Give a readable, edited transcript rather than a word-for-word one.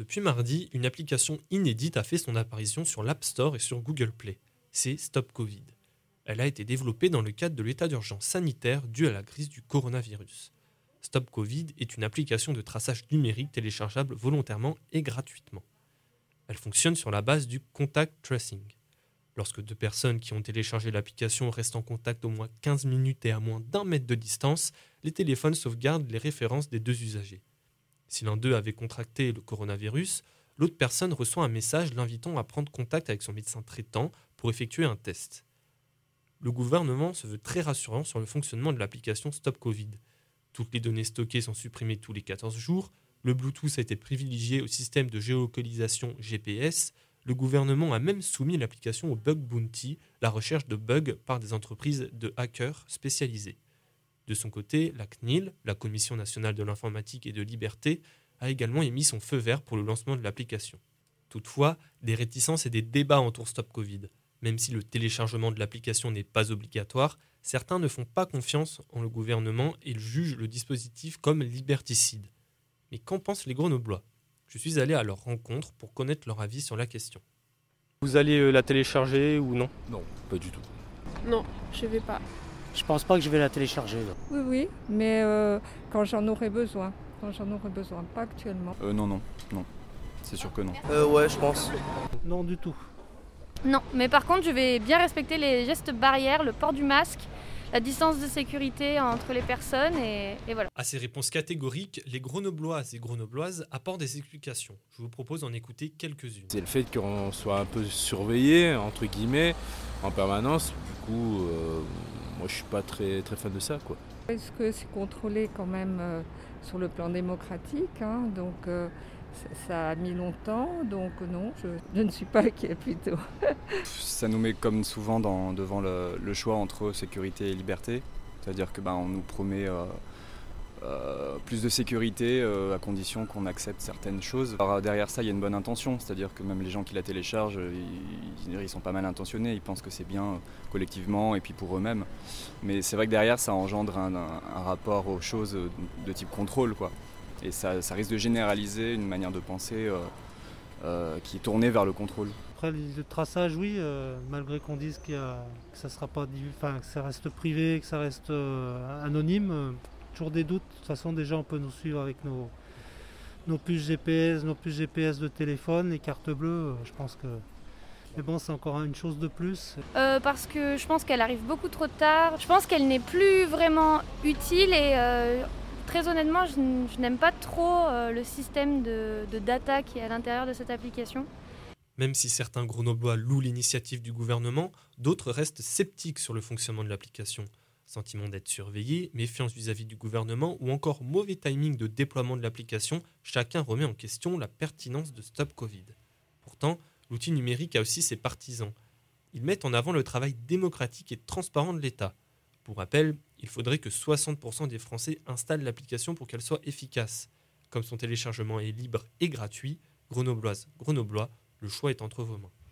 Depuis mardi, une application inédite a fait son apparition sur l'App Store et sur Google Play. C'est Stop Covid. Elle a été développée dans le cadre de l'état d'urgence sanitaire dû à la crise du coronavirus. Stop Covid est une application de traçage numérique téléchargeable volontairement et gratuitement. Elle fonctionne sur la base du contact tracing. Lorsque deux personnes qui ont téléchargé l'application restent en contact au moins 15 minutes et à moins d'1 mètre de distance, les téléphones sauvegardent les références des deux usagers. Si l'un d'eux avait contracté le coronavirus, l'autre personne reçoit un message l'invitant à prendre contact avec son médecin traitant pour effectuer un test. Le gouvernement se veut très rassurant sur le fonctionnement de l'application Stop Covid. Toutes les données stockées sont supprimées tous les 14 jours, le Bluetooth a été privilégié au système de géolocalisation GPS, le gouvernement a même soumis l'application au Bug Bounty, la recherche de bugs par des entreprises de hackers spécialisées. De son côté, la CNIL, la Commission nationale de l'informatique et de liberté, a également émis son feu vert pour le lancement de l'application. Toutefois, des réticences et des débats entourent Stop Covid. Même si le téléchargement de l'application n'est pas obligatoire, certains ne font pas confiance en le gouvernement et jugent le dispositif comme liberticide. Mais qu'en pensent les Grenoblois ? Je suis allé à leur rencontre pour connaître leur avis sur la question. Vous allez la télécharger ou non ? Non, pas du tout. Non, je vais pas. Je pense pas que je vais la télécharger. Non. Oui, mais quand j'en aurai besoin. Pas actuellement. Non. C'est sûr que non. Ouais, je pense. Non, du tout. Non, mais par contre, je vais bien respecter les gestes barrières, le port du masque, la distance de sécurité entre les personnes et voilà. À ces réponses catégoriques, les Grenobloises et Grenobloises apportent des explications. Je vous propose d'en écouter quelques-unes. C'est le fait qu'on soit un peu surveillé, entre guillemets, en permanence. Du coup, moi je suis pas très fan de ça, quoi. Est-ce que c'est contrôlé quand même sur le plan démocratique, hein, donc ça a mis longtemps, donc non, je ne suis pas inquiet plutôt. Ça nous met comme souvent devant le choix entre sécurité et liberté. C'est-à-dire que on nous promet plus de sécurité à condition qu'on accepte certaines choses. Alors, derrière ça, il y a une bonne intention, c'est-à-dire que même les gens qui la téléchargent, ils sont pas mal intentionnés, ils pensent que c'est bien collectivement et puis pour eux-mêmes. Mais c'est vrai que derrière, ça engendre un rapport aux choses de type contrôle, quoi. Et ça risque de généraliser une manière de penser qui est tournée vers le contrôle. Après le traçage, oui, malgré qu'on dise que ça sera pas, que ça reste privé, que ça reste anonyme, toujours des doutes. De toute façon, déjà, on peut nous suivre avec nos puces GPS, de téléphone, les cartes bleues. Je pense que, mais bon, c'est encore une chose de plus. Parce que je pense qu'elle arrive beaucoup trop tard. Je pense qu'elle n'est plus vraiment utile et très honnêtement, je n'aime pas trop le système de data qui est à l'intérieur de cette application. Même si certains Grenoblois louent l'initiative du gouvernement, d'autres restent sceptiques sur le fonctionnement de l'application. Sentiment d'être surveillé, méfiance vis-à-vis du gouvernement ou encore mauvais timing de déploiement de l'application, chacun remet en question la pertinence de Stop Covid. Pourtant, l'outil numérique a aussi ses partisans. Ils mettent en avant le travail démocratique et transparent de l'État. Pour rappel, il faudrait que 60% des Français installent l'application pour qu'elle soit efficace. Comme son téléchargement est libre et gratuit, Grenobloises, Grenoblois, le choix est entre vos mains.